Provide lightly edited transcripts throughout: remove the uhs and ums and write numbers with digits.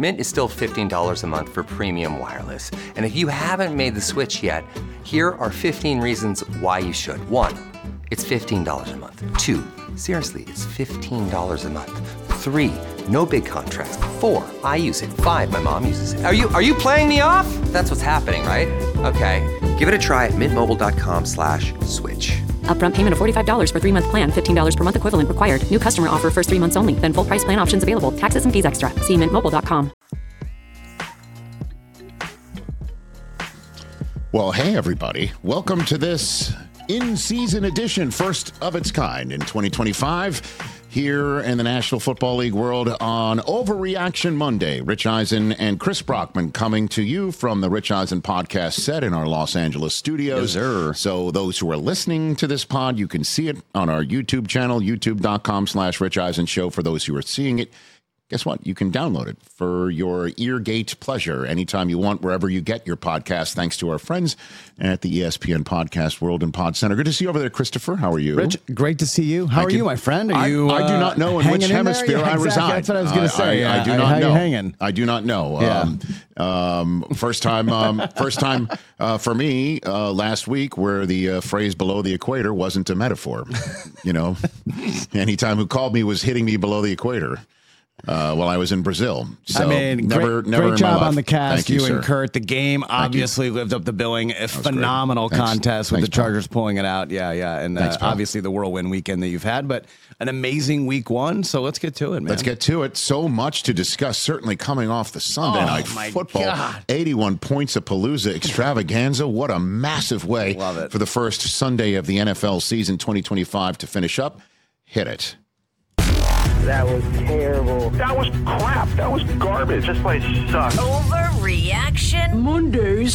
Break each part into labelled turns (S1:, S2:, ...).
S1: Mint is still $15 a month for premium wireless. And if you haven't made the switch yet, here are 15 reasons why you should. 1, it's $15 a month. 2, seriously, it's $15 a month. 3, no big contracts. 4, I use it. 5, my mom uses it. Are you playing me off? That's what's happening, right? Okay, give it a try at mintmobile.com/switch.
S2: Upfront payment of $45 for 3-month plan, $15 per month equivalent required. New customer offer first 3 months only. Then full price plan options available. Taxes and fees extra. See mintmobile.com.
S3: Well, hey, everybody. Welcome to this in-season edition, first of its kind in 2025. Here in the National Football League world on Overreaction Monday. Rich Eisen and Chris Brockman coming to you from the Rich Eisen podcast set in our Los Angeles studios.
S4: Yes, sir.
S3: So those who are listening to this pod, you can see it on our YouTube channel, youtube.com/Rich Eisen Show. For those who are seeing it, guess what? You can download it for your eargate pleasure anytime you want, wherever you get your podcast, thanks to our friends at the ESPN Podcast World and Pod Center. Good to see you over there, Christopher. How are you?
S4: Rich, great to see you. How are you, my friend? Are you?
S3: I do not know in which hemisphere I reside.
S4: That's what I was going to say.
S3: I do not know.
S4: How are you hanging?
S3: I do not know.
S4: Yeah.
S3: First time for me last week where the phrase below the equator wasn't a metaphor. You know, anytime who called me was hitting me below the equator. While I was in Brazil. So
S4: I mean,
S3: never
S4: great job on the cast.
S3: Thank
S4: You and Kurt. The game obviously lived up the billing. A phenomenal contest with the Chargers pulling it out. Yeah. And obviously the whirlwind weekend that you've had, but an amazing week one. So let's get to it, man.
S3: Let's get to it. So much to discuss, certainly coming off the Sunday night football.
S4: God.
S3: 81 points of Palooza extravaganza. What a massive way for the first Sunday of the NFL season 2025 to finish up. Hit it.
S5: That was terrible.
S6: That was crap. That was garbage. This place sucks.
S7: Overreaction Monday.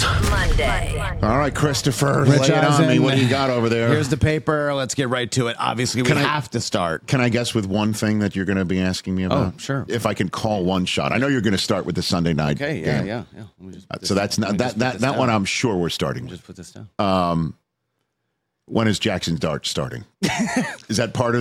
S3: All right, Christopher, lay it on me. What do you got over there?
S4: Here's the paper. Let's get right to it. Obviously, we have to start.
S3: Can I guess with one thing that you're going to be asking me about?
S4: Oh, sure.
S3: If I can call one shot. I know you're going to start with the Sunday night game.
S4: Yeah.
S3: So that's not that one. I'm sure we're starting with.
S4: Just put this down.
S3: When is Jackson Dart starting? Is that part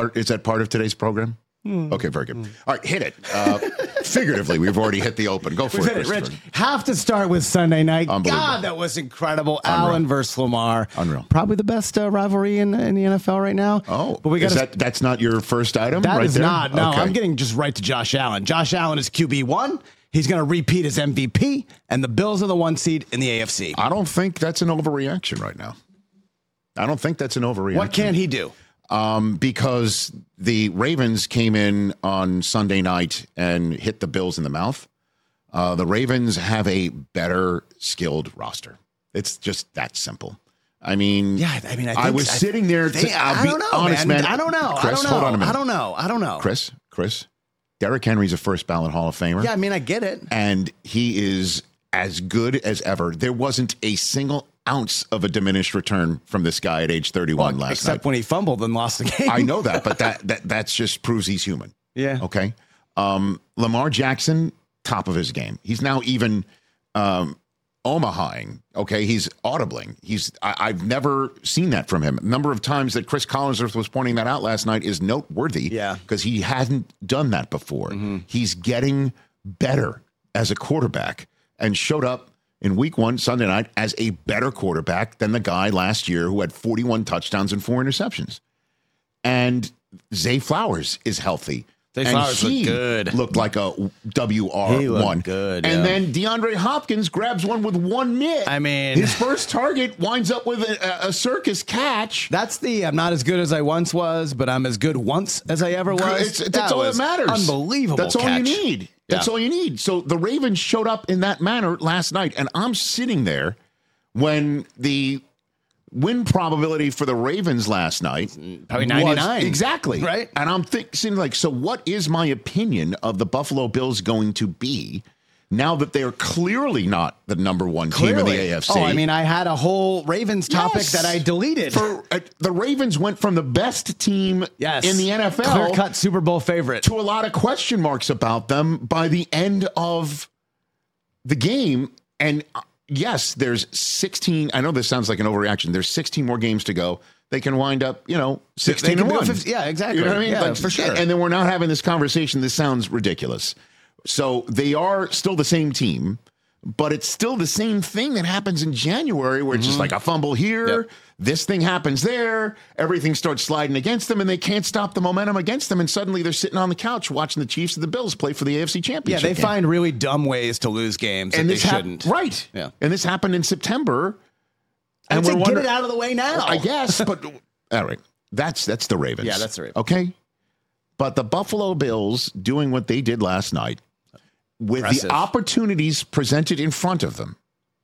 S3: of today's program? Okay, very good. All right, hit it. Figuratively, we've already hit the open. Go for it,
S4: Rich. Have to start with Sunday night.
S3: Unbelievable.
S4: God, that was incredible.
S3: Unreal.
S4: Allen versus Lamar.
S3: Unreal.
S4: Probably the best rivalry in the NFL right now.
S3: Oh,
S4: but we got
S3: that's not your first item.
S4: That
S3: right
S4: is
S3: there?
S4: not. No,
S3: Okay.
S4: I'm getting just right to Josh Allen. Josh Allen is QB1. He's going to repeat as MVP, and the Bills are the 1 seed in the AFC.
S3: I don't think that's an overreaction right now. I don't think that's an overreaction.
S4: What can he do?
S3: Because the Ravens came in on Sunday night and hit the Bills in the mouth. The Ravens have a better skilled roster. It's just that simple. I mean, I was sitting there. I'll be honest, man.
S4: I don't know.
S3: Chris, hold on a minute.
S4: I don't know.
S3: Chris, Derrick Henry's a first ballot Hall of Famer.
S4: Yeah, I mean, I get it.
S3: And he is as good as ever. There wasn't a single ounce of a diminished return from this guy at age 31 last night.
S4: Except when he fumbled and lost the game.
S3: I know that, but that just proves he's human.
S4: Yeah.
S3: Okay. Lamar Jackson, top of his game. He's now even Omahaing. Okay. He's audibling. I've never seen that from him. A number of times that Chris Collinsworth was pointing that out last night is noteworthy.
S4: Yeah.
S3: Because he hadn't done that before. Mm-hmm. He's getting better as a quarterback and showed up in week one, Sunday night, as a better quarterback than the guy last year who had 41 touchdowns and 4 interceptions. And Zay Flowers is healthy.
S4: Zay Flowers looked good.
S3: Looked like a WR1.
S4: He looked good,
S3: And then DeAndre Hopkins grabs one with 1 mitt.
S4: I mean,
S3: his first target winds up with a circus catch.
S4: That's I'm not as good as I once was, but I'm as good once as I ever was.
S3: That's all that matters.
S4: Unbelievable.
S3: That's all you need. That's all you need. So the Ravens showed up in that manner last night, and I'm sitting there when the win probability for the Ravens last night
S4: probably 99.
S3: Exactly.
S4: Right.
S3: And I'm thinking, like, so what is my opinion of the Buffalo Bills going to be now that they're clearly not the number one team in the AFC?
S4: Oh, I mean, I had a whole Ravens topic that I deleted.
S3: The Ravens went from the best team in the NFL,
S4: clear-cut Super Bowl favorite,
S3: to a lot of question marks about them by the end of the game. And yes, there's 16. I know this sounds like an overreaction. There's 16 more games to go. They can wind up, 16-1.
S4: Yeah, exactly.
S3: You know what I mean?
S4: Yeah, for sure.
S3: And then we're not having this conversation. This sounds ridiculous. So they are still the same team, but it's still the same thing that happens in January where it's just like a fumble here. Yep. This thing happens there. Everything starts sliding against them, and they can't stop the momentum against them. And suddenly they're sitting on the couch watching the Chiefs and the Bills play for the AFC Championship.
S4: Yeah, they find really dumb ways to lose games and they shouldn't.
S3: Right.
S4: Yeah.
S3: And this happened in September.
S4: And we're get it out of the way now.
S3: I guess, but all right. That's the Ravens.
S4: Yeah, that's the Ravens.
S3: Okay. But the Buffalo Bills doing what they did last night with the opportunities presented in front of them.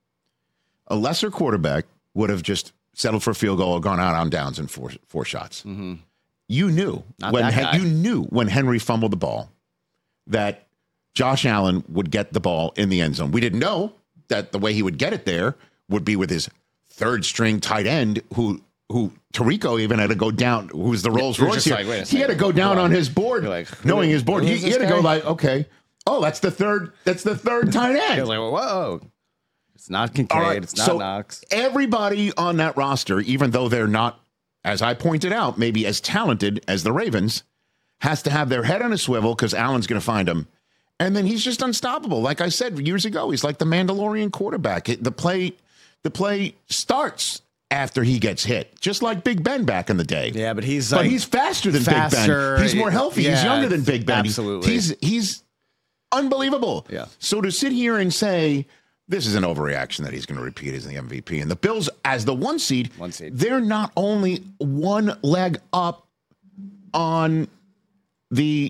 S3: A lesser quarterback would have just settled for a field goal or gone out on downs in four shots. Mm-hmm. You knew when Henry fumbled the ball that Josh Allen would get the ball in the end zone. We didn't know that the way he would get it there would be with his third string tight end who Tirico even had to go down, who's the Rolls Royce here.
S4: Like,
S3: he had to go down on his board, knowing his board. He had to go like, okay, that's the third tight end.
S4: He was like, whoa. It's not Kincaid. Right, it's not Knox.
S3: Everybody on that roster, even though they're not, as I pointed out, maybe as talented as the Ravens, has to have their head on a swivel because Allen's going to find them. And then he's just unstoppable. Like I said years ago, he's like the Mandalorian quarterback. The play starts after he gets hit, just like Big Ben back in the day.
S4: Yeah, but he's
S3: faster than Big Ben. He's more healthy. He's younger than Big Ben.
S4: Absolutely.
S3: He's unbelievable.
S4: Yeah.
S3: So to sit here and say this is an overreaction that he's going to repeat as the MVP, and the Bills as the one seed, they're not only one leg up on the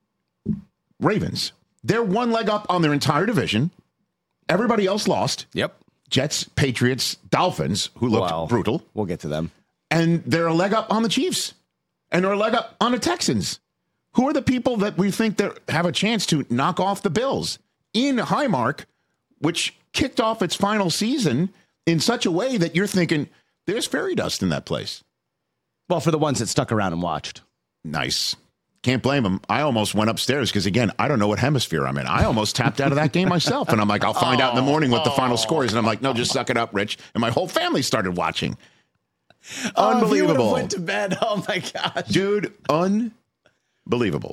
S3: Ravens, they're one leg up on their entire division. Everybody else lost.
S4: Yep.
S3: Jets, Patriots, Dolphins, who looked brutal.
S4: We'll get to them.
S3: And they're a leg up on the Chiefs. And they're a leg up on the Texans. Who are the people that we think that have a chance to knock off the Bills? In Highmark, which kicked off its final season in such a way that you're thinking, there's fairy dust in that place.
S4: Well, for the ones that stuck around and watched.
S3: Nice. Can't blame them. I almost went upstairs because, again, I don't know what hemisphere I'm in. I almost tapped out of that game myself. And I'm like, I'll find out in the morning what the final score is. And I'm like, no, just suck it up, Rich. And my whole family started watching. Unbelievable.
S4: If you went to bed. Oh, my gosh.
S3: Dude, unbelievable.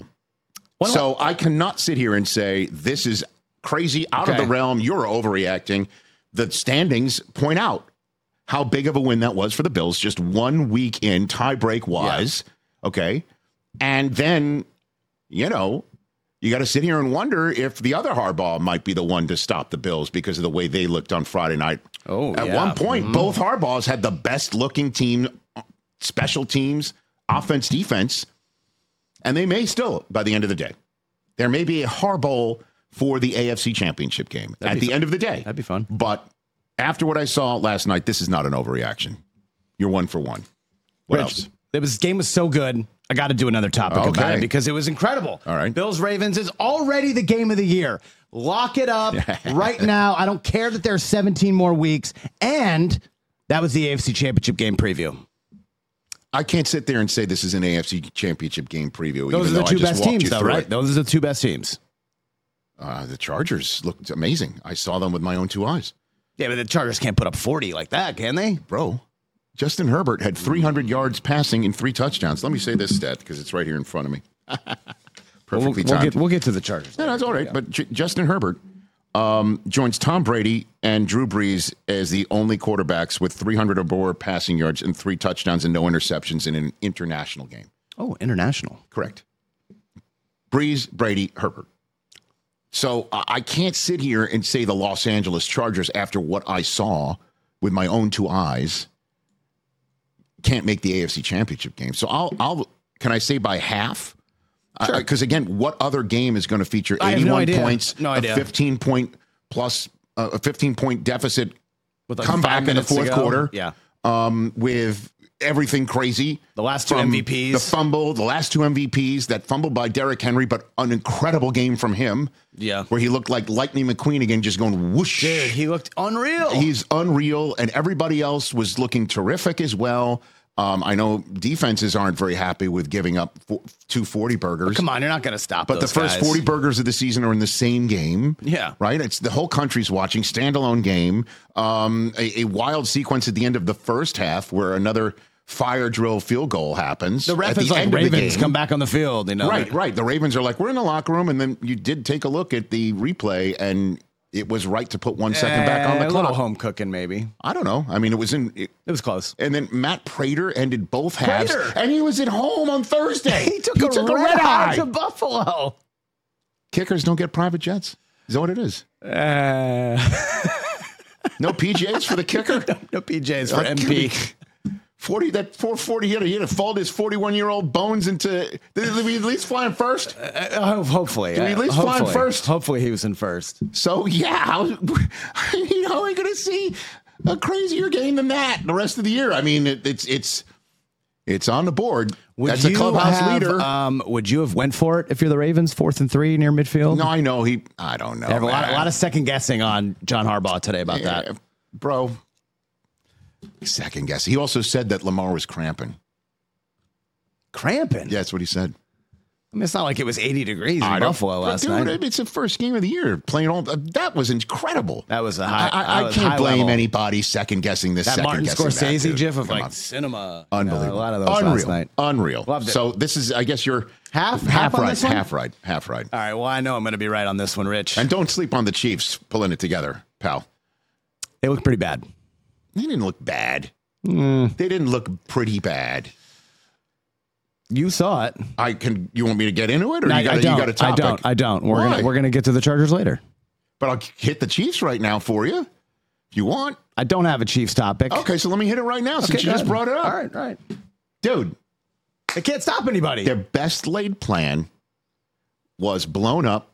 S3: So I cannot sit here and say this is crazy, out of the realm. You're overreacting. The standings point out how big of a win that was for the Bills just 1 week in, tie-break wise. Yeah. Okay. And then, you got to sit here and wonder if the other Harbaugh might be the one to stop the Bills because of the way they looked on Friday night. At one point, both Harbaughs had the best-looking team, special teams, offense, defense, and they may still, by the end of the day, there may be a Harbaugh for the AFC Championship game at the end of the day.
S4: That'd be fun.
S3: But after what I saw last night, this is not an overreaction. You're 1 for 1. What else?
S4: This game was so good. I got to do another topic about it because it was incredible.
S3: All right.
S4: Bills-Ravens is already the game of the year. Lock it up right now. I don't care that there's 17 more weeks. And that was the AFC Championship game preview.
S3: I can't sit there and say this is an AFC Championship game preview.
S4: Those are the two best teams, though, right? Those are the two best teams.
S3: The Chargers looked amazing. I saw them with my own two eyes.
S4: Yeah, but the Chargers can't put up 40 like that, can they?
S3: Bro, Justin Herbert had 300 yards passing and 3 touchdowns. Let me say this stat because it's right here in front of me. Perfectly timed.
S4: We'll get to the Chargers.
S3: No, that's all right. But Justin Herbert joins Tom Brady and Drew Brees as the only quarterbacks with 300 or more passing yards and 3 touchdowns and no interceptions in an international game.
S4: Oh, international.
S3: Correct. Brees, Brady, Herbert. So I can't sit here and say the Los Angeles Chargers, after what I saw with my own 2 eyes, can't make the AFC Championship game. So can I say by half? Because again, what other game is going to feature 81 points, a 15-point plus, a 15-point deficit, with like comeback in the fourth quarter?
S4: Yeah,
S3: with everything crazy.
S4: The last 2 MVPs,
S3: the fumble, the last 2 MVPs, that fumble by Derrick Henry, but an incredible game from him.
S4: Yeah,
S3: where he looked like Lightning McQueen again, just going whoosh.
S4: Dude, he looked unreal.
S3: He's unreal, and everybody else was looking terrific as well. I know defenses aren't very happy with giving up 240 burgers.
S4: But come on, you're not going to stop.
S3: But
S4: those
S3: the first
S4: guys.
S3: 40 burgers of the season are in the same game.
S4: Yeah,
S3: right. It's the whole country's watching, standalone game. A wild sequence at the end of the first half where another fire drill field goal happens.
S4: The ref
S3: at
S4: is
S3: the
S4: like,
S3: end of the
S4: Ravens,
S3: game.
S4: come back on the field. You know,
S3: Right. The Ravens are like, we're in the locker room, and then you did take a look at the replay, and it was right to put 1 second back on the
S4: A
S3: clock.
S4: little home cooking, maybe.
S3: I don't know. I mean, it was
S4: It was close.
S3: And then Matt Prater ended both halves,
S4: Prater!
S3: and he was at home on Thursday.
S4: He took a red eye to Buffalo.
S3: Kickers don't get private jets. Is that what it is? No PJs for the kicker?
S4: No PJs for MP.
S3: 440, he had to fold his 41-year-old bones into. Did we at least fly him first?
S4: Hopefully.
S3: Did we at least fly him first?
S4: Hopefully he was in first.
S3: So, yeah, we're going to see a crazier game than that the rest of the year. I mean, it's on the board. As a clubhouse leader.
S4: Would you have went for it if you're the Ravens, 4th and 3 near midfield?
S3: No, I know. I don't know.
S4: There a lot of second guessing on John Harbaugh today about that.
S3: Bro. Second guess. He also said that Lamar was cramping.
S4: Cramping?
S3: Yeah, that's what he said.
S4: I mean, it's not like it was 80 degrees in Buffalo last night.
S3: It's the first game of the year. Playing all that was incredible.
S4: That was a high.
S3: I can't blame anybody second guessing this.
S4: That Martin Scorsese gif of
S3: Come
S4: cinema.
S3: Unbelievable.
S4: A lot of those last night.
S3: Unreal.
S4: Loved it.
S3: So this is, I guess, you're
S4: half
S3: right.
S4: on this one?
S3: Half right.
S4: All right. Well, I know I'm going to be right on this one, Rich.
S3: And don't sleep on the Chiefs pulling it together, pal.
S4: They look pretty bad.
S3: They didn't look bad. They didn't look pretty bad.
S4: You saw it.
S3: You want me to get into it, or
S4: No,
S3: you got a topic?
S4: I don't. We're gonna get to the Chargers later.
S3: But I'll hit the Chiefs right now for you, if you want.
S4: I don't have a Chiefs topic.
S3: Okay, so let me hit it right now since you just brought it up.
S4: All right.
S3: Dude,
S4: they can't stop anybody.
S3: Their best laid plan was blown up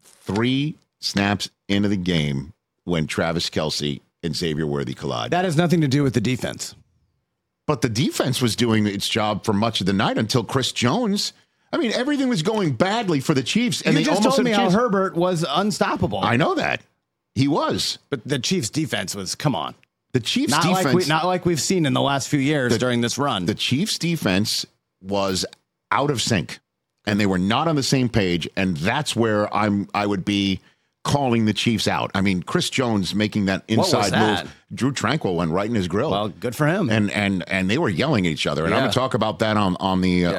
S3: 3 snaps into the game when Travis Kelce and Xavier Worthy collide.
S4: That has nothing to do with the defense.
S3: But the defense was doing its job for much of the night until Chris Jones. I mean, everything was going badly for the Chiefs. And
S4: you
S3: they
S4: just
S3: almost
S4: told
S3: had
S4: me
S3: a chance.
S4: how Herbert was unstoppable.
S3: I know that. He was.
S4: But the Chiefs' defense was, come on.
S3: The Chiefs'
S4: not
S3: defense.
S4: Not like we've seen in the last few years during this run.
S3: The Chiefs' defense was out of sync, and they were not on the same page. And that's where I would be calling the Chiefs out. I mean, Chris Jones making that inside move. Drew Tranquil went right in his grill.
S4: Well, good for him.
S3: And they were yelling at each other. And I'm going to talk about that on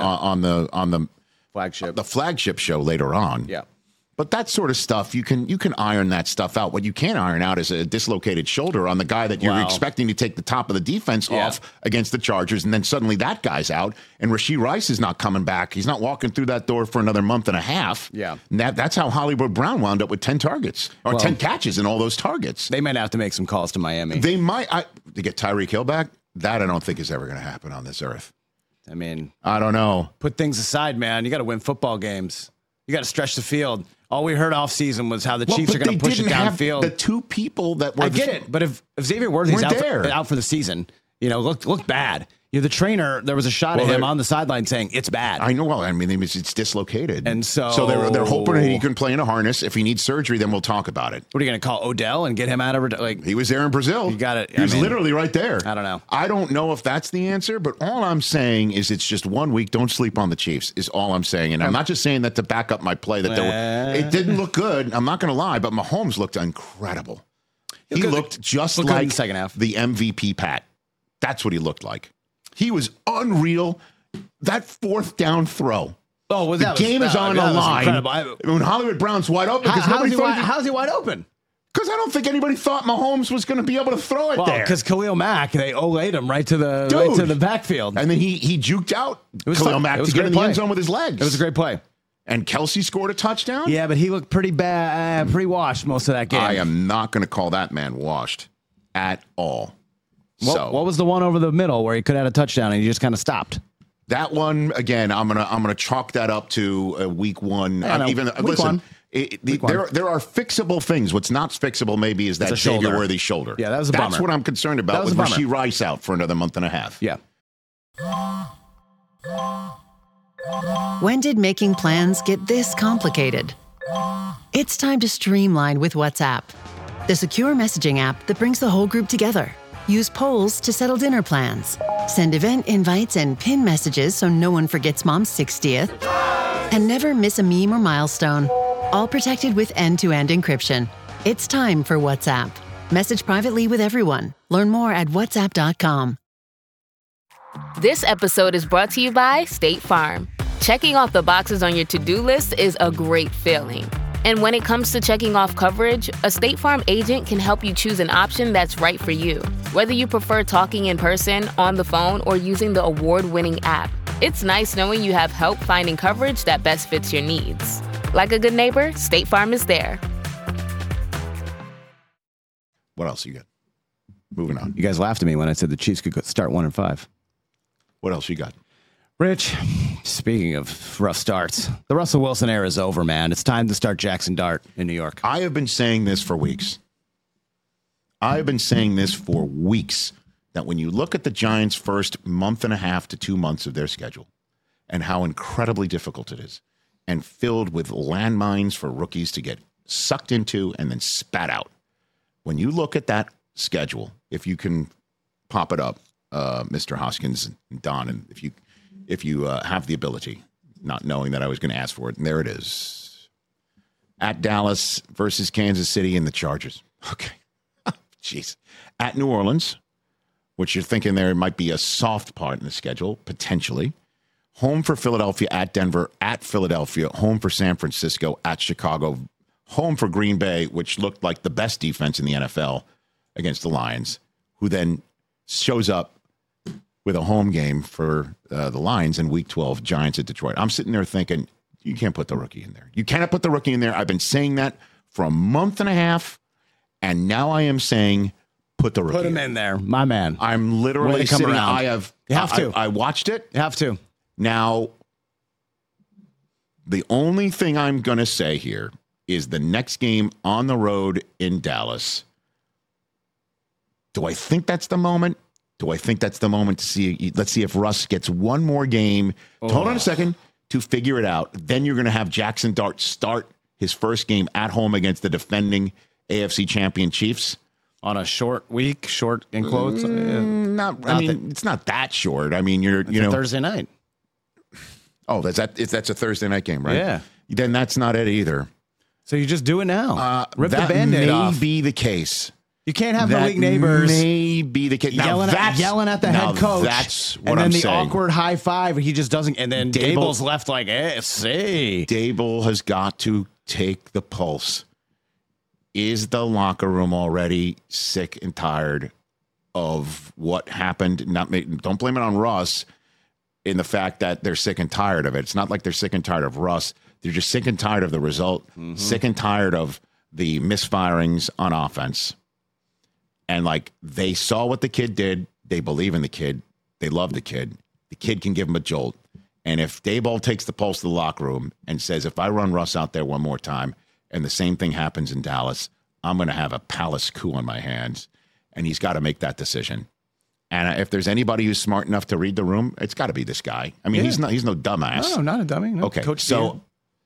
S3: the flagship show later on.
S4: Yeah.
S3: But that sort of stuff, you can iron that stuff out. What you can't iron out is a dislocated shoulder on the guy that you're expecting to take the top of the defense off against the Chargers, and then suddenly that guy's out, and Rashee Rice is not coming back. He's not walking through that door for another month and a half.
S4: Yeah.
S3: And that's how Hollywood Brown wound up with 10 targets, or 10 catches in all those targets.
S4: They might have to make some calls to Miami.
S3: They might. To get Tyreek Hill back, that I don't think is ever going to happen on this earth.
S4: I mean,
S3: I don't know.
S4: Put things aside, man. You got to win football games. You got to stretch the field. All we heard off season was how the Chiefs are going to push it downfield.
S3: The 2 people that were.
S4: I get it, but if Xavier Worthy's out for the season, look bad. The trainer, there was a shot of him on the sideline saying it's bad.
S3: I know. Well, I mean, it's dislocated,
S4: and so
S3: they're hoping that he can play in a harness. If he needs surgery, then we'll talk about it.
S4: What are you going to call Odell and get him out of
S3: he was there in Brazil?
S4: You got it.
S3: He was literally right there.
S4: I don't know.
S3: I don't know if that's the answer, but all I'm saying is it's just 1 week. Don't sleep on the Chiefs. Is all I'm saying, and I'm not just saying that to back up my play. It didn't look good. I'm not going to lie, but Mahomes looked incredible. He looked just like
S4: the second half.
S3: The MVP Pat. That's what he looked like. He was unreal. That 4th down throw.
S4: Oh, well,
S3: the game is on the line. When Hollywood Brown's wide open.
S4: How's he wide open?
S3: Because I don't think anybody thought Mahomes was going to be able to throw it there.
S4: Because Khalil Mack, they olayed him right to the backfield.
S3: And then he juked out Khalil Mack to get in the end zone with his legs.
S4: It was a great play.
S3: And Kelce scored a touchdown?
S4: Yeah, but he looked pretty bad, pretty washed most of that game.
S3: I am not going to call that man washed at all.
S4: What was the one over the middle where he could have had a touchdown and he just kind of stopped?
S3: That one, again, I'm gonna chalk that up to week 1. There are fixable things. What's not fixable maybe is that Xavier Worthy shoulder.
S4: Yeah, that was a bummer.
S3: That's what I'm concerned about with Rashee Rice out for another month and a half.
S4: Yeah.
S8: When did making plans get this complicated? It's time to streamline with WhatsApp, the secure messaging app that brings the whole group together. Use polls to settle dinner plans. Send event invites and pin messages so no one forgets Mom's 60th. And never miss a meme or milestone. All protected with end-to-end encryption. It's time for WhatsApp. Message privately with everyone. Learn more at whatsapp.com.
S9: This episode is brought to you by State Farm. Checking off the boxes on your to-do list is a great feeling. And when it comes to checking off coverage, a State Farm agent can help you choose an option that's right for you. Whether you prefer talking in person, on the phone, or using the award-winning app, it's nice knowing you have help finding coverage that best fits your needs. Like a good neighbor, State Farm is there.
S3: What else you got? Moving on.
S4: You guys laughed at me when I said the Chiefs could start 1-5.
S3: What else you got?
S4: Rich, speaking of rough starts, the Russell Wilson era is over, man. It's time to start Jackson Dart in New York.
S3: I have been saying this for weeks. That when you look at the Giants' first month and a half to 2 months of their schedule and how incredibly difficult it is and filled with landmines for rookies to get sucked into and then spat out. When you look at that schedule, if you can pop it up, Mr. Hoskins and Don, and if you have the ability, not knowing that I was going to ask for it, and there it is. At Dallas versus Kansas City and the Chargers. Okay. Jeez. At New Orleans, which you're thinking there might be a soft part in the schedule, potentially. Home for Philadelphia, at Denver, at Philadelphia, home for San Francisco, at Chicago, home for Green Bay, which looked like the best defense in the NFL against the Lions, who then shows up with a home game for the Lions in Week 12, Giants at Detroit. I'm sitting there thinking, you can't put the rookie in there. You cannot put the rookie in there. I've been saying that for a month and a half, and now I am saying, put the rookie
S4: Put him in there, my man.
S3: I'm literally
S4: come
S3: sitting.
S4: around. You have to.
S3: I watched it.
S4: You have to.
S3: Now, the only thing I'm going to say here is the next game on the road in Dallas. Do I think that's the moment? Do I think that's the moment to see? Let's see if Russ gets one more game. Hold on a second to figure it out. Then you're going to have Jackson Dart start his first game at home against the defending AFC champion Chiefs.
S4: On a short week, short in quotes?
S3: It's not that short. I mean, it's
S4: Thursday night.
S3: Oh, that's a Thursday night game, right?
S4: Yeah.
S3: Then that's not it either.
S4: So you just do it now. Rip the
S3: that
S4: Band-Aid off.
S3: May be the case.
S4: You can't have Malik Neighbors
S3: may be the case.
S4: yelling at the head coach.
S3: That's what
S4: and then
S3: I'm
S4: the
S3: saying.
S4: Awkward high five. He just doesn't. And then Dable's left like, see.
S3: Dable has got to take the pulse. Is the locker room already sick and tired of what happened? Don't blame it on Russ in the fact that they're sick and tired of it. It's not like they're sick and tired of Russ. They're just sick and tired of the result, sick and tired of the misfirings on offense. And they saw what the kid did. They believe in the kid. They love the kid. The kid can give them a jolt. And if Daboll takes the pulse of the locker room and says, if I run Russ out there one more time and the same thing happens in Dallas, I'm going to have a palace coup on my hands. And he's got to make that decision. And if there's anybody who's smart enough to read the room, it's got to be this guy. I mean, he's no dumbass.
S4: No, not a dummy. No.
S3: Okay,
S4: Coach
S3: so,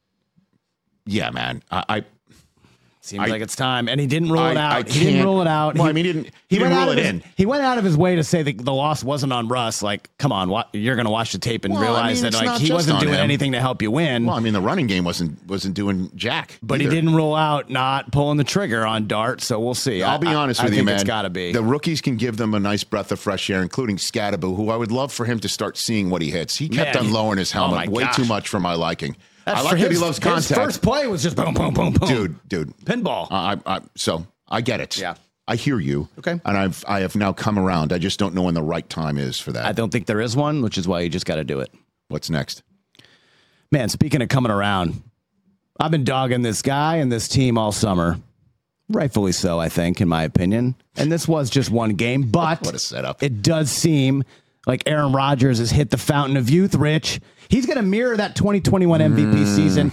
S3: yeah, man.
S4: Seems like it's time, and he didn't rule it out.
S3: He didn't rule it out. Well, he didn't rule it in.
S4: He went out of his way to say the loss wasn't on Russ. Like, come on, you're going to watch the tape and realize that he wasn't doing anything to help you win.
S3: Well, I mean, the running game wasn't doing jack.
S4: But either. He didn't rule out not pulling the trigger on Dart, so we'll see.
S3: I'll be honest with you, man.
S4: It's got to be.
S3: The rookies can give them a nice breath of fresh air, including Scadaboo, who I would love for him to start seeing what he hits. He kept on lowering his helmet way too much for my liking. I like that he loves contact.
S4: His first play was just boom, boom, boom, boom.
S3: Dude.
S4: Pinball.
S3: So I get it.
S4: Yeah.
S3: I hear you.
S4: Okay.
S3: And I have now come around. I just don't know when the right time is for that.
S4: I don't think there is one, which is why you just got to do it.
S3: What's next?
S4: Man, speaking of coming around, I've been dogging this guy and this team all summer. Rightfully so, I think, in my opinion. And this was just one game, but
S3: what a setup.
S4: It does seem like Aaron Rodgers has hit the fountain of youth, Rich. He's going to mirror that 2021 MVP season.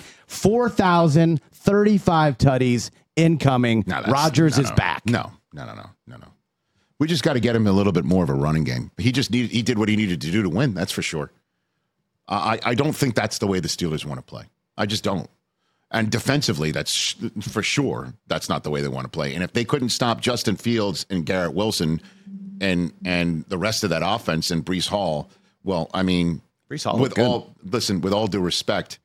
S4: 4,035 tutties incoming. Rodgers is back.
S3: No. We just got to get him a little bit more of a running game. He did what he needed to do to win. That's for sure. I don't think that's the way the Steelers want to play. I just don't. And defensively, that's for sure. That's not the way they want to play. And if they couldn't stop Justin Fields and Garrett Wilson and the rest of that offense and Breece Hall, well, I mean,
S4: Breece Hall
S3: with all due respect,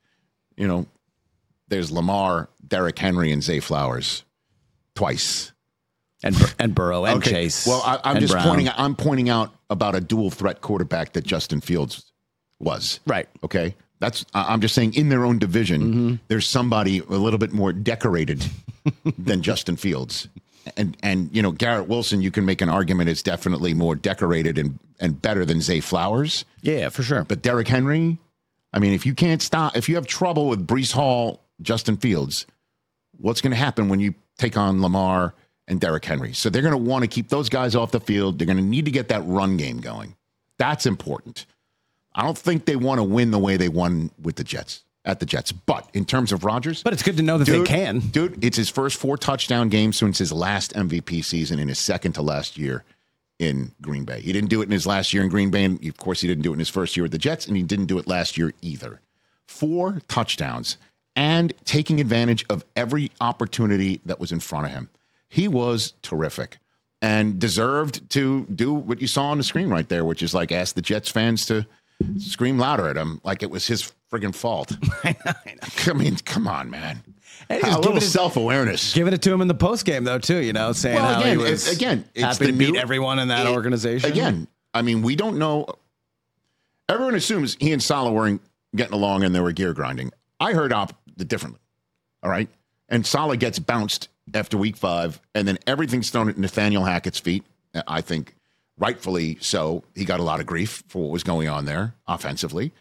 S3: there's Lamar, Derrick Henry, and Zay Flowers twice.
S4: and Burrow and Chase.
S3: Well, I'm just
S4: Brown.
S3: pointing out about a dual threat quarterback that Justin Fields was.
S4: Right.
S3: Okay. I'm just saying in their own division, there's somebody a little bit more decorated than Justin Fields. And Garrett Wilson, you can make an argument is definitely more decorated and better than Zay Flowers.
S4: Yeah, for sure.
S3: But Derrick Henry, I mean, if you have trouble with Breece Hall, Justin Fields, what's going to happen when you take on Lamar and Derrick Henry? So they're going to want to keep those guys off the field. They're going to need to get that run game going. That's important. I don't think they want to win the way they won with the Jets. At the Jets. But in terms of Rodgers.
S4: But it's good to know that they can.
S3: Dude, it's his first 4 touchdown game since his last MVP season in his second to last year in Green Bay. He didn't do it in his last year in Green Bay. And of course, he didn't do it in his first year with the Jets. And he didn't do it last year either. 4 touchdowns and taking advantage of every opportunity that was in front of him. He was terrific and deserved to do what you saw on the screen right there, which is like ask the Jets fans to scream louder at him like it was his friggin' fault. I know. I mean, come on, man.
S4: Hey,
S3: a little self-awareness.
S4: Giving it to him in the postgame, though, too, saying how he was
S3: it's
S4: happy to meet everyone in that organization.
S3: Again, I mean, we don't know. Everyone assumes he and Saleh weren't getting along and they were gear grinding. I heard differently, all right? And Saleh gets bounced after week 5, and then everything's thrown at Nathaniel Hackett's feet, I think rightfully so. He got a lot of grief for what was going on there offensively.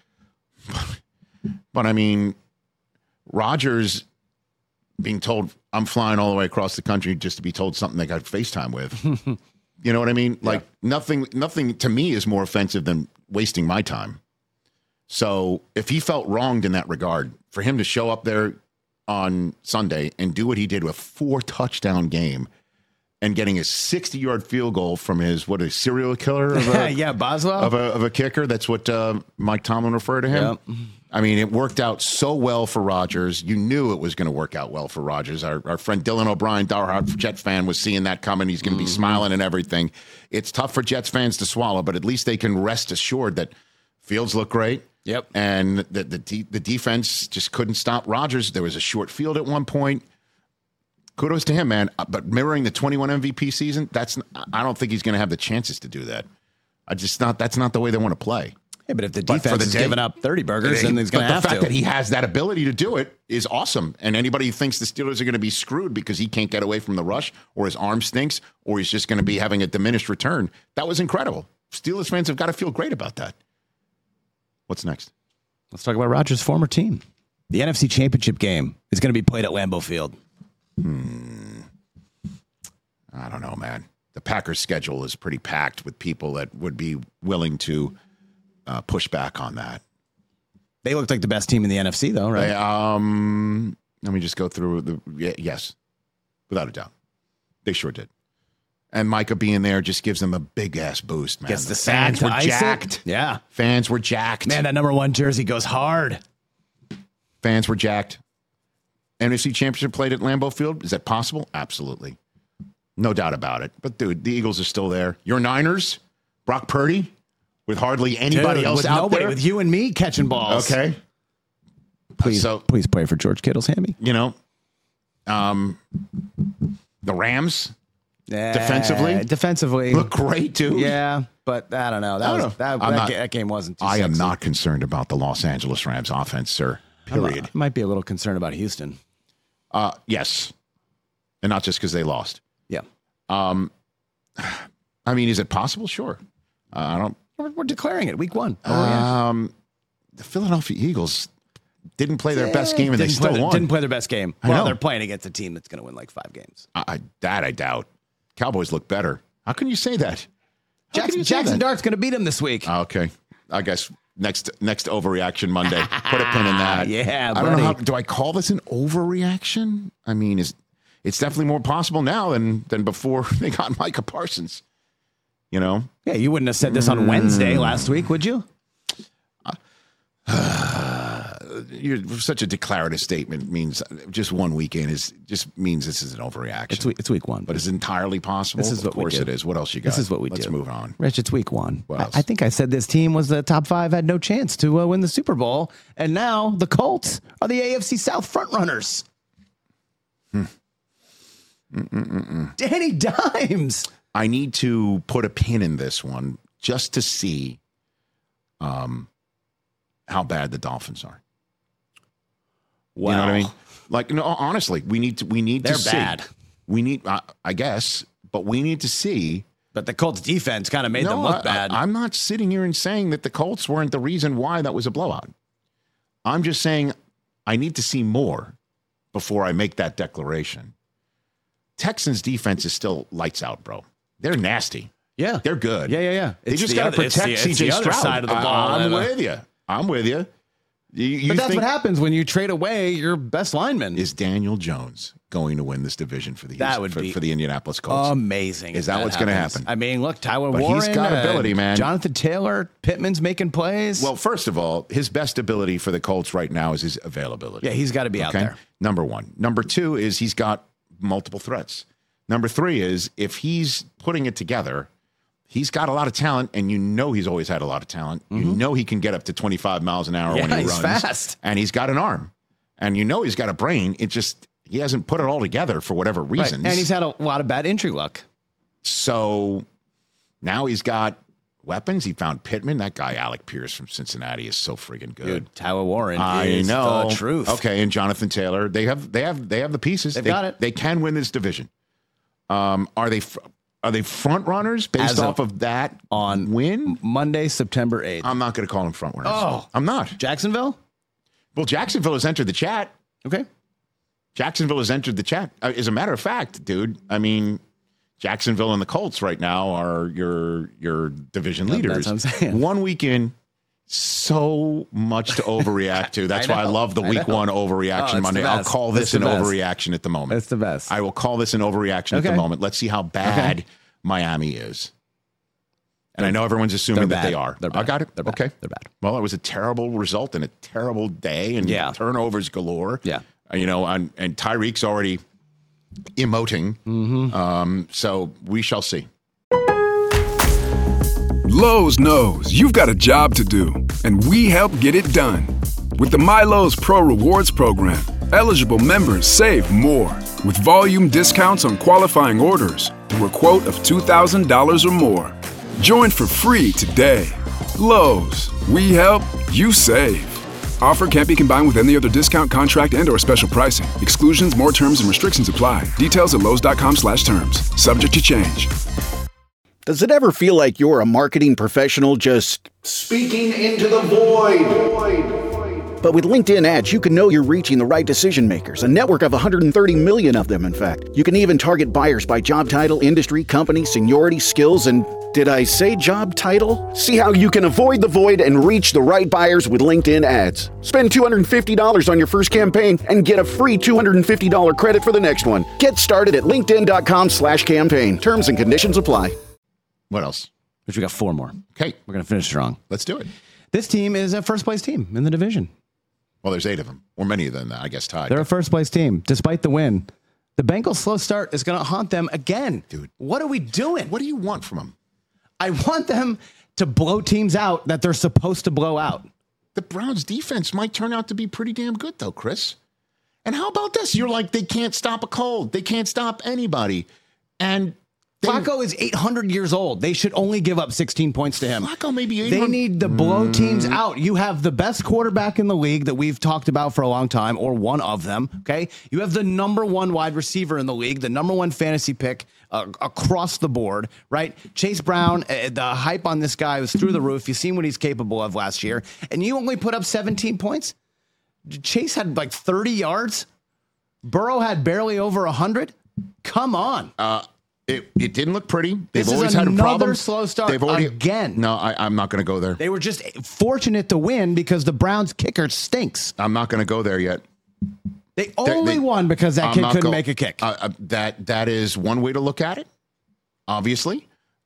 S3: But I mean, Rodgers being told, I'm flying all the way across the country just to be told something they got FaceTime with. You know what I mean? Like nothing to me is more offensive than wasting my time. So if he felt wronged in that regard, for him to show up there on Sunday and do what he did with 4 touchdown game and getting a 60-yard field goal from his, a serial killer?
S4: Boswell?
S3: Of a kicker. That's what Mike Tomlin referred to him. Yep. I mean, it worked out so well for Rodgers. You knew it was going to work out well for Rodgers. Our friend Dylan O'Brien, diehard Jet fan, was seeing that coming. He's going to be smiling and everything. It's tough for Jets fans to swallow, but at least they can rest assured that Fields looked great.
S4: Yep.
S3: And the defense just couldn't stop Rodgers. There was a short field at one point. Kudos to him, man. But mirroring the 21 MVP season, I don't think he's going to have the chances to do that. That's not the way they want to play.
S4: Yeah, but if the defense is giving up 30 burgers, then he's going to have to.
S3: The fact that he has that ability to do it is awesome. And anybody who thinks the Steelers are going to be screwed because he can't get away from the rush or his arm stinks or he's just going to be having a diminished return, that was incredible. Steelers fans have got to feel great about that. What's next?
S4: Let's talk about Rodgers' former team. The NFC Championship game is going to be played at Lambeau Field.
S3: I don't know, man. The Packers' schedule is pretty packed with people that would be willing to push back on that.
S4: They looked like the best team in the NFC, though, right?
S3: Let me just go through yes, without a doubt. They sure did. And Micah being there just gives them a big-ass boost, man.
S4: Gets the
S3: fans were jacked.
S4: Yeah.
S3: Fans were jacked.
S4: Man, that number 1 jersey goes hard.
S3: Fans were jacked. NFC Championship played at Lambeau Field. Is that possible? Absolutely. No doubt about it. But, dude, the Eagles are still there. Your Niners, Brock Purdy, with hardly anybody else out there.
S4: With you and me catching balls.
S3: Okay.
S4: Please pray for George Kittle's hammy.
S3: The Rams, defensively look great, dude.
S4: Yeah, but I don't know. That game wasn't too sexy.
S3: I am not concerned about the Los Angeles Rams offense, sir. Period.
S4: I might be a little concerned about Houston.
S3: Yes. And not just because they lost.
S4: Yeah.
S3: I mean, is it possible? Sure.
S4: We're declaring it week 1.
S3: The Philadelphia Eagles didn't play their best game, and they still won.
S4: Didn't play their best game. Well, they're playing against a team that's going to win like 5 games.
S3: I doubt. Cowboys look better. How can you say that?
S4: Jackson Dart's going to beat them this week.
S3: Okay. I guess next overreaction Monday. Put a pin in that.
S4: Yeah,
S3: I don't know. Do I call this an overreaction? I mean, it's definitely more possible now than before they got Micah Parsons. Yeah,
S4: you wouldn't have said this on Wednesday last week, would you?
S3: You're such a declarative statement means just one weekend means this is an overreaction.
S4: It's week 1,
S3: but it's entirely possible.
S4: This is
S3: of course it is. What else you got?
S4: This is what we
S3: Let's
S4: do.
S3: move on.
S4: Rich, it's week 1.
S3: What else?
S4: I think I said this team was the top 5, had no chance to win the Super Bowl, and now the Colts are the AFC South frontrunners. Danny Dimes.
S3: I need to put a pin in this one just to see how bad the Dolphins are.
S4: Wow.
S3: You know what I mean? Like, no, honestly, we need to
S4: They're
S3: see.
S4: bad.
S3: We need, I guess, but we need to see.
S4: But the Colts defense kind of made them look bad.
S3: I'm not sitting here and saying that the Colts weren't the reason why that was a blowout. I'm just saying I need to see more before I make that declaration. Texans defense is still lights out, bro. They're nasty.
S4: Yeah.
S3: They're good.
S4: Yeah.
S3: They just got to protect CJ Stroud.
S4: Side of the ball.
S3: I'm with you.
S4: But that's what happens when you trade away your best lineman.
S3: Is Daniel Jones going to win this division for the for the Indianapolis Colts?
S4: Amazing.
S3: Is that what's going to happen?
S4: I mean, look, Tyler
S3: but
S4: Warren.
S3: He's got ability, man.
S4: Jonathan Taylor, Pittman's making plays.
S3: Well, first of all, his best ability for the Colts right now is his availability.
S4: Yeah, he's got to be out there.
S3: Number one. Number two is he's got multiple threats. Number three is if he's putting it together, he's got a lot of talent, and you know he's always had a lot of talent. You know he can get up to 25 miles an hour when he runs.
S4: He's fast.
S3: And he's got an arm. And you know he's got a brain. It just, he hasn't put it all together for whatever reasons.
S4: Right. And he's had a lot of bad injury luck.
S3: So now he's got weapons. He found Pittman. That guy, Alec Pierce from Cincinnati, is so friggin' good.
S4: Dude, Tyler Warren
S3: is
S4: the truth.
S3: Okay, and Jonathan Taylor. They have the pieces.
S4: They've got it.
S3: They can win this division. Are they front runners based off of that
S4: on
S3: win?
S4: Monday, September 8th.
S3: I'm not going to call them front runners.
S4: Oh.
S3: I'm not.
S4: Jacksonville?
S3: Well, Jacksonville has entered the chat.
S4: Okay.
S3: Jacksonville has entered the chat. As a matter of fact, dude, I mean, Jacksonville and the Colts right now are your division leaders.
S4: That's what I'm saying.
S3: 1 week in, so much to overreact to. That's why I love the week one overreaction Monday. I'll call this an overreaction at the moment.
S4: It's the best.
S3: I will call this an overreaction at the moment. Let's see how bad Miami is. And I know everyone's assuming that they are.
S4: They're bad.
S3: I got it.
S4: They're bad.
S3: Okay.
S4: They're bad.
S3: Well, it was a terrible result and a terrible day and turnovers galore.
S4: Yeah.
S3: You know, and Tyreek's already emoting. So we shall see.
S10: Lowe's knows you've got a job to do, and we help get it done. With the MyLowe's Pro Rewards program, eligible members save more with volume discounts on qualifying orders through a quote of $2,000 or more. Join for free today. Lowe's, we help, you save. Offer can't be combined with any other discount, contract, and/or special pricing. Exclusions, more terms, and restrictions apply. Details at lowes.com/terms. Subject to change.
S11: Does it ever feel like you're a marketing professional just speaking into the void? But with LinkedIn ads, you can know you're reaching the right decision makers, a network of 130 million of them, in fact. You can even target buyers by job title, industry, company, seniority, skills, and did I say job title? See how you can avoid the void and reach the right buyers with LinkedIn ads. Spend $250 on your first campaign and get a free $250 credit for the next one. Get started at linkedin.com/campaign. Terms and conditions apply.
S3: What else?
S4: Which we got 4 more.
S3: Okay.
S4: We're going to finish strong.
S3: Let's do it.
S4: This team is a first place team in the division.
S3: Well, there's 8 of them, or many of them, I guess, tied.
S4: They're a first place team, despite the win. The Bengals' slow start is going to haunt them again.
S3: Dude.
S4: What are we doing?
S3: What do you want from them?
S4: I want them to blow teams out that they're supposed to blow out.
S3: The Browns' defense might turn out to be pretty damn good, though, Chris. And how about this? You're like, they can't stop a cold. They can't stop anybody. And
S4: Flacco is 800 years old. They should only give up 16 points to him.
S3: Flacco may be 800.
S4: They need to blow teams out. You have the best quarterback in the league that we've talked about for a long time, or one of them, okay? You have the number 1 wide receiver in the league, the number 1 fantasy pick across the board, right? Chase Brown, the hype on this guy was through the roof. You've seen what he's capable of last year, and you only put up 17 points? Chase had like 30 yards. Burrow had barely over 100. Come on.
S3: It didn't look pretty. They've
S4: This
S3: always
S4: is
S3: had a
S4: another
S3: problem.
S4: slow start again.
S3: No, I'm not going to go there.
S4: They were just fortunate to win because the Browns kicker stinks.
S3: I'm not going to go there yet.
S4: They only won because that kid couldn't make a kick.
S3: That is one way to look at it. Obviously,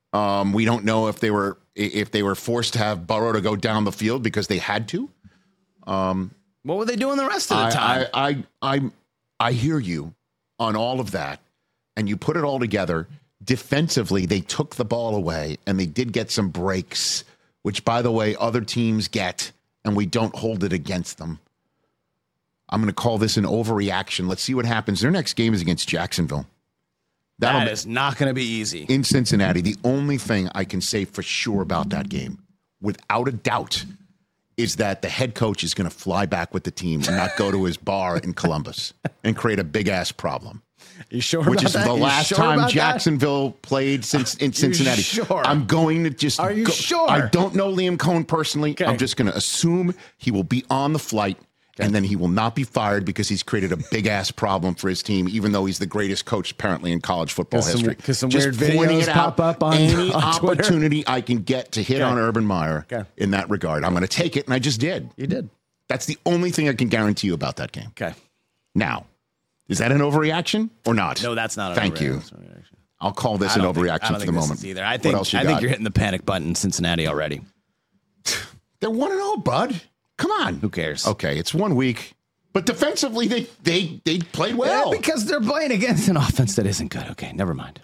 S3: we don't know if they were forced to have Burrow to go down the field because they had to.
S4: What were they doing the rest of the time?
S3: I hear you on all of that, and you put it all together. Defensively, they took the ball away, and they did get some breaks, which, by the way, other teams get, and we don't hold it against them. I'm going to call this an overreaction. Let's see what happens. Their next game is against Jacksonville.
S4: That is not going to be easy.
S3: In Cincinnati, the only thing I can say for sure about that game, without a doubt, is that the head coach is going to fly back with the team and not go to his bar in Columbus and create a big-ass problem.
S4: You sure
S3: Which
S4: about
S3: is
S4: that?
S3: the last time Jacksonville played in Cincinnati.
S4: Sure?
S3: I'm going to just
S4: Are you sure?
S3: I don't know Liam Cohen personally.
S4: Okay.
S3: I'm just going to assume he will be on the flight. And then he will not be fired because he's created a big-ass problem for his team, even though he's the greatest coach apparently in college football history.
S4: Because some
S3: just
S4: weird
S3: pointing
S4: videos
S3: it
S4: pop
S3: out,
S4: up on
S3: any
S4: on Twitter.
S3: opportunity I can get to hit on Urban Meyer
S4: Okay.
S3: in that regard. I'm going to take it, and I just did.
S4: You did.
S3: That's the only thing I can guarantee you about that game.
S4: Okay.
S3: Now, is that an overreaction or not?
S4: No, that's not an
S3: Thank you.
S4: overreaction.
S3: I'll call this
S4: I
S3: an
S4: don't think- I
S3: overreaction
S4: don't
S3: for the
S4: think this
S3: moment.
S4: is either. I
S3: What
S4: think
S3: else you
S4: I think
S3: got?
S4: you're hitting the panic button in Cincinnati already.
S3: They're 1-0, bud. Come on.
S4: Who cares?
S3: Okay, it's 1 week. But defensively, they played well.
S4: Yeah, because they're playing against an offense that isn't good. Okay, never mind.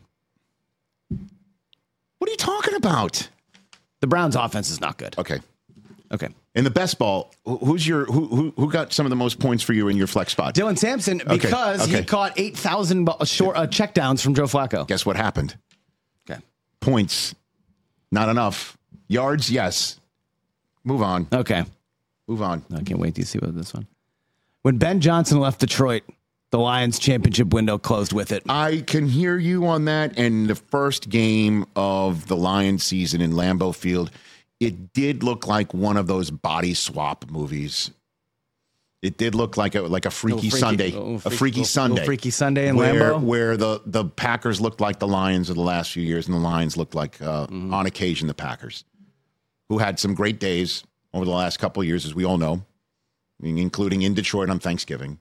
S3: What are you talking about?
S4: The Browns' offense is not good.
S3: Okay.
S4: Okay.
S3: In the best ball, who got some of the most points for you in your flex spot?
S4: Dylan Sampson, because he caught 8,000 short checkdowns from Joe Flacco.
S3: Guess what happened?
S4: Okay.
S3: Points, not enough. Yards, yes. Move on.
S4: Okay.
S3: Move on.
S4: I can't wait to see what this one. When Ben Johnson left Detroit, the Lions championship window closed with it.
S3: I can hear you on that. And the first game of the Lions season in Lambeau Field, it did look like one of those body swap movies. It did look like a freaky Sunday, a freaky Sunday,
S4: Freaky Sunday in
S3: where,
S4: Lambeau,
S3: where the Packers looked like the Lions of the last few years, and the Lions looked like on occasion the Packers, who had some great days over the last couple of years, as we all know, including in Detroit on Thanksgiving.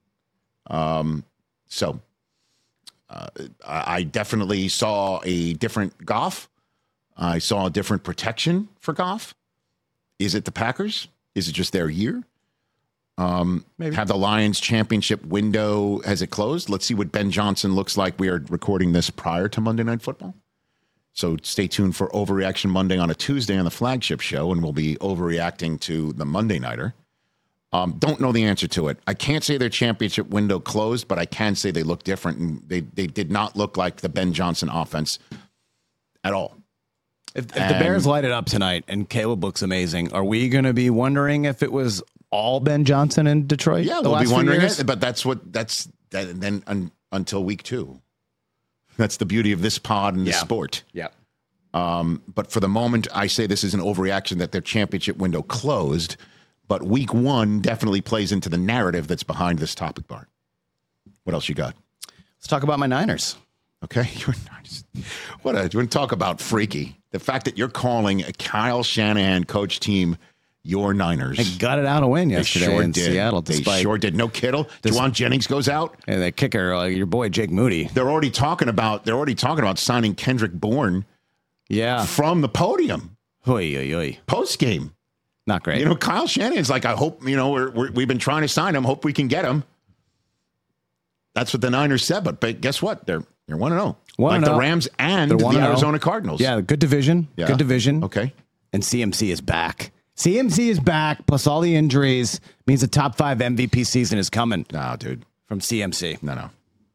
S3: So I definitely saw a different Goff. I saw a different protection for Goff. Is it the Packers? Is it just their year? Maybe. Have the Lions championship window, has it closed? Let's see what Ben Johnson looks like. We are recording this prior to Monday Night Football. So stay tuned for Overreaction Monday on a Tuesday on the flagship show, and we'll be overreacting to the Monday Nighter. Don't know the answer to it. I can't say their championship window closed, but I can say they look different, and they did not look like the Ben Johnson offense at all.
S4: If the Bears light it up tonight and Caleb looks amazing, are we going to be wondering if it was all Ben Johnson in Detroit?
S3: Yeah, we'll be wondering it, but until week 2. That's the beauty of this pod and this sport.
S4: Yeah.
S3: But for the moment, I say this is an overreaction that their championship window closed, but week 1 definitely plays into the narrative that's behind this topic, Bart. What else you got?
S4: Let's talk about my Niners.
S3: Okay, you're nice. You want to talk about freaky? The fact that you're calling a Kyle Shanahan coach team your Niners.
S4: They got it out a win yesterday in Seattle.
S3: They sure did. No Kittle. Juwan Jennings goes out.
S4: And the kicker, your boy Jake Moody.
S3: They're already talking about signing Kendrick Bourne.
S4: Yeah,
S3: from the podium. Post game.
S4: Not great.
S3: Kyle Shanahan's like, I hope we've been trying to sign him. Hope we can get him. That's what the Niners said. But guess what? They're 1-0. Like the Rams and the Arizona Cardinals.
S4: Yeah, good division.
S3: Yeah.
S4: Good division.
S3: Okay.
S4: And CMC is back. CMC is back, plus all the injuries means the top 5 MVP season is coming.
S3: Nah, dude.
S4: From CMC.
S3: No.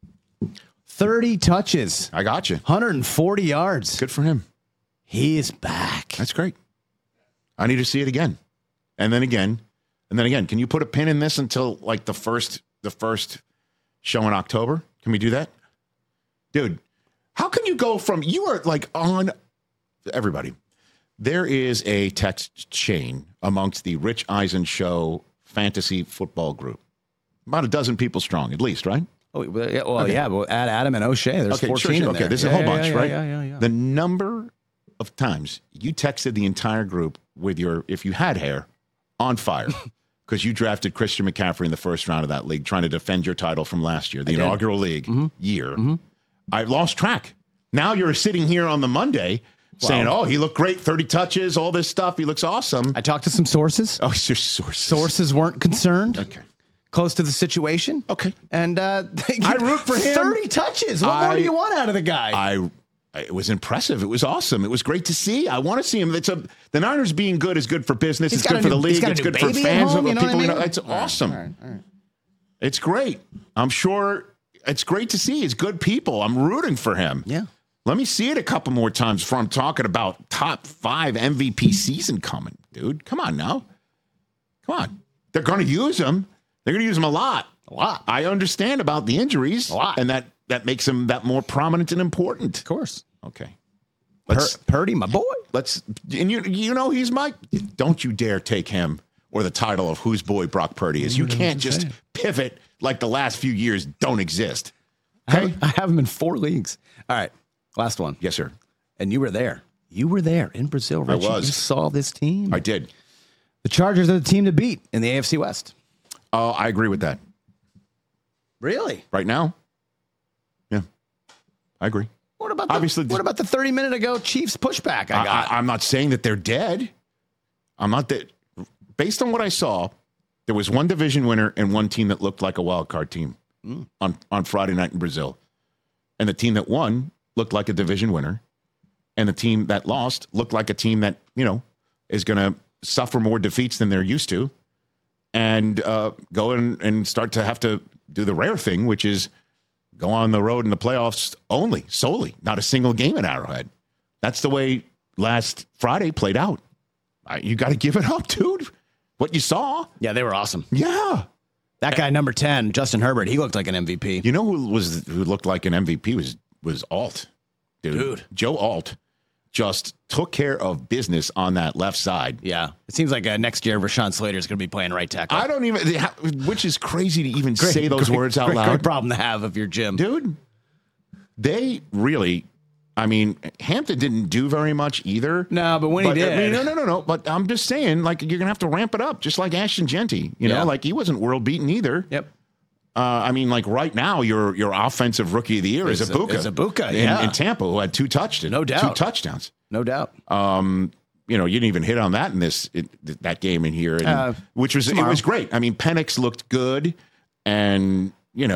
S4: 30 touches.
S3: I got you.
S4: 140 yards.
S3: Good for him.
S4: He is back.
S3: That's great. I need to see it again. And then again. Can you put a pin in this until like the first show in October? Can we do that? Dude, how can you go from, you are like on everybody. There is a text chain amongst the Rich Eisen Show fantasy football group. About a dozen people strong, at least, right?
S4: Oh, well, yeah. Well, add Adam and O'Shea. There's 14 in there.
S3: Okay, there's a whole bunch, right?
S4: Yeah.
S3: The number of times you texted the entire group with your, if you had hair, on fire. Because you drafted Christian McCaffrey in the first round of that league, trying to defend your title from last year, the inaugural league year. Mm-hmm. I lost track. Now you're sitting here on the Monday saying, oh, he looked great, 30 touches, all this stuff. He looks awesome.
S4: I talked to some sources.
S3: Oh, it's just sources.
S4: Sources weren't concerned.
S3: Okay.
S4: Close to the situation.
S3: Okay.
S4: And
S3: I root for him.
S4: 30 touches. What more do you want out of the guy?
S3: It was impressive. It was awesome. It was great to see. I want to see him. The Niners being good is good for business. It's good for the league. It's good for fans. It's awesome.
S4: All right.
S3: It's great. I'm sure it's great to see. He's good people. I'm rooting for him.
S4: Yeah.
S3: Let me see it a couple more times before I'm talking about top 5 MVP season coming, dude. Come on now. Come on. They're going to use him. They're going to use him a lot.
S4: A lot.
S3: I understand about the injuries.
S4: A lot.
S3: And that makes him that more prominent and important.
S4: Of course.
S3: Okay.
S4: Purdy, my boy.
S3: And you know he's my. Don't you dare take him or the title of whose boy Brock Purdy is. You can't just pivot like the last few years don't exist. Okay?
S4: I have him in 4 leagues. All right. Last one.
S3: Yes, sir.
S4: And you were there. You were there in Brazil, Richie.
S3: I was.
S4: You saw this team.
S3: I did.
S4: The Chargers are the team to beat in the AFC West.
S3: Oh, I agree with that.
S4: Really?
S3: Right now? Yeah. I agree.
S4: What about the 30-minute ago Chiefs pushback I got?
S3: I'm not saying that they're dead. I'm not that. Based on what I saw, there was one division winner and one team that looked like a wild card team on Friday night in Brazil. And the team that won looked like a division winner. And the team that lost looked like a team that, is going to suffer more defeats than they're used to. And go and start to have to do the rare thing, which is go on the road in the playoffs solely, not a single game at Arrowhead. That's the way last Friday played out. You got to give it up, dude. What you saw.
S4: Yeah, they were awesome.
S3: Yeah.
S4: That guy, number 10, Justin Herbert, he looked like an MVP.
S3: You know who looked like an MVP was Alt, dude. Joe Alt just took care of business on that left side.
S4: Yeah. It seems like next year Rashawn Slater is going to be playing right tackle.
S3: I don't even, which is crazy to even say those words out loud.
S4: Great problem to have if you're Jim.
S3: Dude, they really, Hampton didn't do very much either.
S4: No, but when he did.
S3: No. But I'm just saying, like, you're going to have to ramp it up, just like Ashton Genty. You know, like he wasn't world beaten either.
S4: Yep.
S3: Right now, your offensive rookie of the year is Ibuka. In Tampa, who had 2 touchdowns.
S4: No doubt.
S3: 2 touchdowns.
S4: No doubt.
S3: You didn't even hit on that in that game in here, which was
S4: tomorrow.
S3: It was great. Penix looked good, and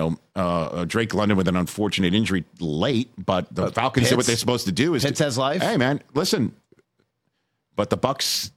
S3: Drake London with an unfortunate injury late, but the Falcons did what they're supposed to do.
S4: Pitts has life.
S3: Hey man, listen, but the Bucs,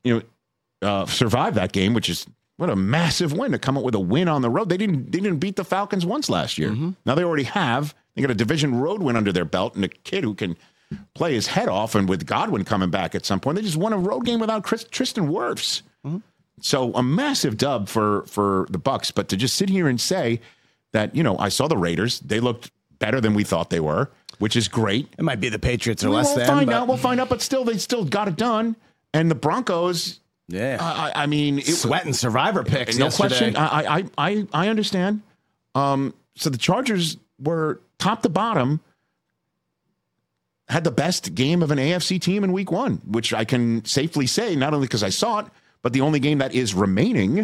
S3: survived that game, which is. What a massive win to come up with a win on the road. They didn't beat the Falcons once last year. Mm-hmm. Now they already have. They got a division road win under their belt and a kid who can play his head off. And with Godwin coming back at some point, they just won a road game without Tristan Wirfs. Mm-hmm. So a massive dub for the Bucs. But to just sit here and say that, I saw the Raiders. They looked better than we thought they were, which is great.
S4: It might be the Patriots or
S3: we'll
S4: less than.
S3: We'll find out. But still, they still got it done. And the Broncos.
S4: Yeah,
S3: sweating
S4: survivor picks.
S3: No
S4: yesterday.
S3: question. I understand. So the Chargers were top to bottom, had the best game of an AFC team in Week 1, which I can safely say not only because I saw it, but the only game that is remaining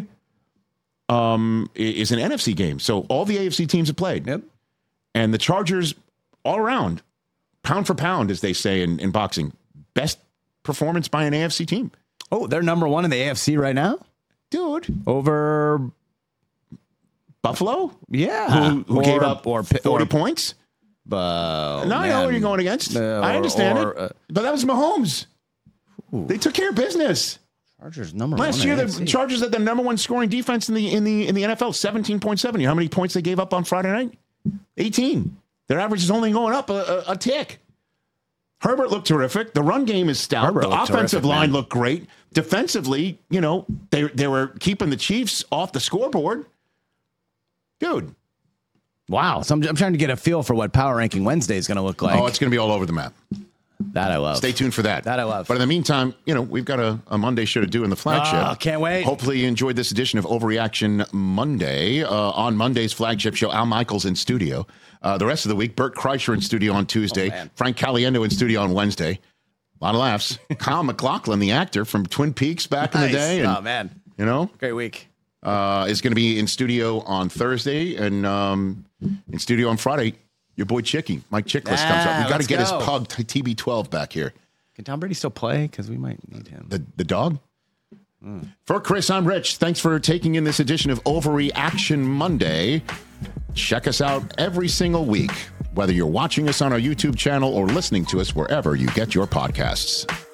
S3: is an NFC game. So all the AFC teams have played.
S4: Yep.
S3: And the Chargers, all around, pound for pound, as they say in boxing, best performance by an AFC team.
S4: Oh, they're number 1 in the AFC right now?
S3: Dude.
S4: Over
S3: Buffalo?
S4: Yeah.
S3: Who gave up 40 points?
S4: I
S3: know what you're going against. I understand it. But that was Mahomes. They took care of business.
S4: Chargers number
S3: Last
S4: 1
S3: year,
S4: AFC.
S3: the Chargers had the number 1 scoring defense in the NFL, 17.7. You know how many points they gave up on Friday night? 18. Their average is only going up a tick. Herbert looked terrific. The run game is stout. The offensive line looked great. Defensively, they were keeping the Chiefs off the scoreboard. Dude.
S4: Wow. So I'm trying to get a feel for what Power Ranking Wednesday is going to look like.
S3: Oh, it's going to be all over the map.
S4: That I love.
S3: Stay tuned for that.
S4: That I love.
S3: But in the meantime, we've got a Monday show to do in the flagship.
S4: Oh, can't wait.
S3: Hopefully you enjoyed this edition of Overreaction Monday. On Monday's flagship show, Al Michaels in studio. The rest of the week, Bert Kreischer in studio on Tuesday. Frank Caliendo in studio on Wednesday. A lot of laughs. Kyle MacLachlan, the actor from Twin Peaks back in the day.
S4: And,
S3: man.
S4: Great week.
S3: Is going to be in studio on Thursday and in studio on Friday. Your boy Chicky, Mike Chiklis comes up. We got to get his pug TB12 back here.
S4: Can Tom Brady still play? Because we might need him.
S3: The dog? For Chris, I'm Rich. Thanks for taking in this edition of Overreaction Monday. Check us out every single week, whether you're watching us on our YouTube channel or listening to us wherever you get your podcasts.